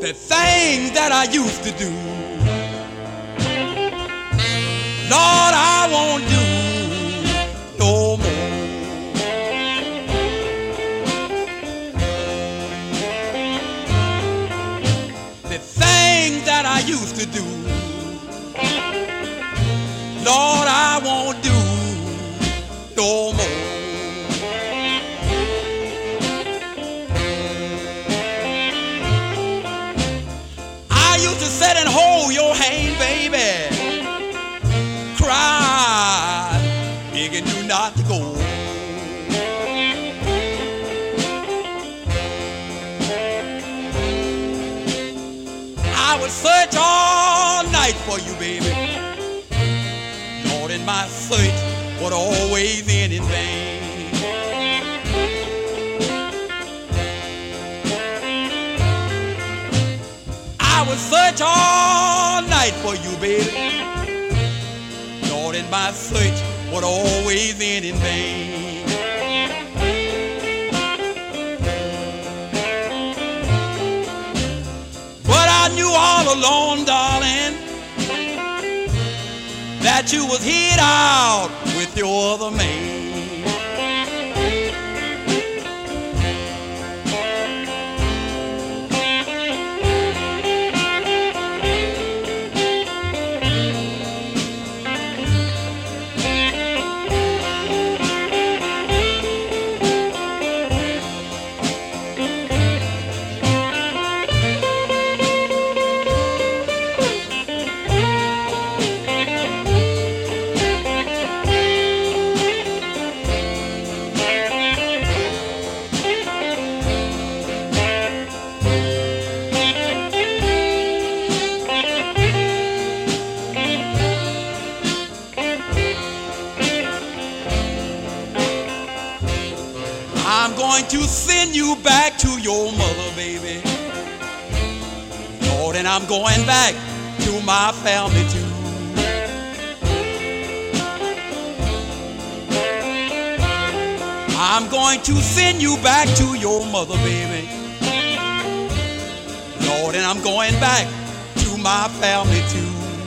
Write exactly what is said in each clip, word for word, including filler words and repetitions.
The things that I used to do, Lord, I won't do no more. The things that I used to do, Lord, I won't do no more. I used to sit and hold your hand, baby, cry, begging you not to go. I would search all night for you, baby. Lord, and my search would always end in vain. I would search all night for you, baby. Lord, and my search would always end in vain. But I knew all along, darling, that you was hid out with your other man. I'm going to send you back to your mother, baby. Lord, and I'm going back to my family too. I'm going to send you back to your mother, baby. Lord, and I'm going back to my family too.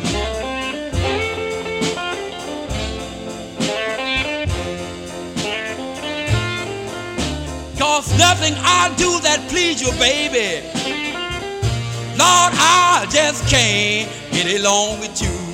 'Cause nothing I do that please you, baby. Lord, I just can't get along with you.